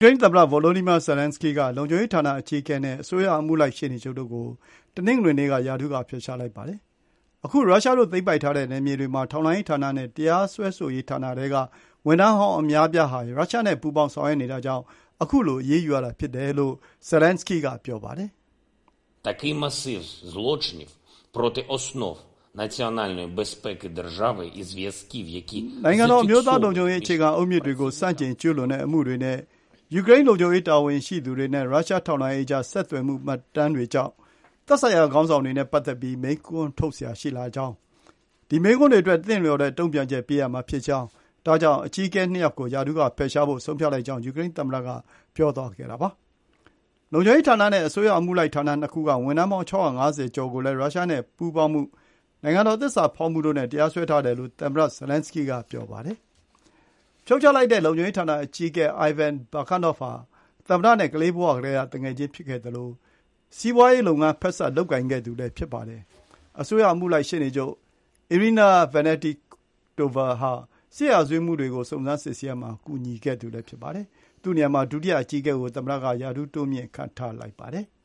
ကရိန်းသမ္မတ Volodymyr Zelenskyy ကလုံခြုံရေးဌာနအကြီးအကဲနဲ့အစိုးရအမှုလိုက်ရှေ့နေချုပ်တို့ကိုတနင်္ဂနွေနေ့ကရာထူးကဖယ်ရှားလိုက်ပါတယ်။အခုရုရှားတို့သိမ်းပိုက်ထားတဲ့နယ်မြေတွေမှာထောက်လှမ်းရေးဌာနနဲ့တရားစွဲဆိုရေးဌာနထဲကဝန်ထမ်းဟောင်းအများအပြားဟာရုရှားနဲ့ပူးပေါင်းဆောင်ရွက်နေတာကြောင့်အခုလိုအရေးယူရတာဖြစ်တယ်လို့ Zelenskyy ကပြောပါတယ်။ Такий масив злочинів проти основ національної безпеки держави і зв'язків, які နိုင်ငံတော်အမျိုးသားလုံခြုံရေးအခြေခံအုတ်မြစ်တွေကိုစန့်ကျင်ကျူးလွန်တဲ့အမှုတွေနဲ့ယူကရိန်းလုံခြုံရေးတာဝန်ရှိသူတွေနဲ့ရုရှားထောက်လှမ်းရေးကြားဆက်သွယ်မှုမှတ်တမ်းတွေကြောင့်သက်ဆိုင်ရာခေါင်းဆောင်တွေနဲ့ပတ်သက်ပြီးမေးခွန်းထုတ်စရာရှိလာကြောင်းဒီမေးခွန်းတွေအတွက်သင့်လျော်တဲ့တုံ့ပြန်ချက်ပေးရမှာဖြစ်ကြောင်းဒါကြောင့်အကြီးအကဲ2ယောက်ကိုရာထူးကဖယ်ရှားဖို့ဆုံးဖြတ်လိုက်ကြောင်းယူကရိန်းသမ္မတကပြောသွားခဲ့တာပါ။လုံခြုံရေးဌာနနဲ့အစိုးရအမှုလိုက်ဌာန2ခုကဝန်ထမ်းပေါင်း650ကျော်ကိုလည်းရုရှားနဲ့ပူးပေါင်းမှုနိုင်ငံတော်သစ္စာဖောက်မှုတို့နဲ့တရားစွဲထားတယ်လို့သမ္မတ Zelenskyy ကပြောပါတယ်။ဖြုတ်ချလိုက်တဲ့လုံခြုံရေးဌာနအကြီးအကဲ Ivan Bakhanov ဟာသမ္မတနဲ့ကလေးဘဝကတည်းကတငယ်ချင်းဖြစ်ခဲ့သလိုစီးပွားရေးလုပ်ငန်းဖက်စပ်လုပ်ကိုင်ခဲ့သူလည်းဖြစ်ပါတယ်။အစိုးရအမှုလိုက်ရှေ့နေချုပ် Irina Venediktova ဟာစစ်ရာဇဝတ်မှုတွေကိုစုံစမ်းစစ်ဆေးရာမှာကူညီခဲ့သူလည်းဖြစ်ပါတယ်။သူ့နေရာမှာဒုတိယအကြီးအကဲကိုသမ္မတကရာထူးတိုးမြှင့်ခန့်ထားလိုက်ပါတယ်။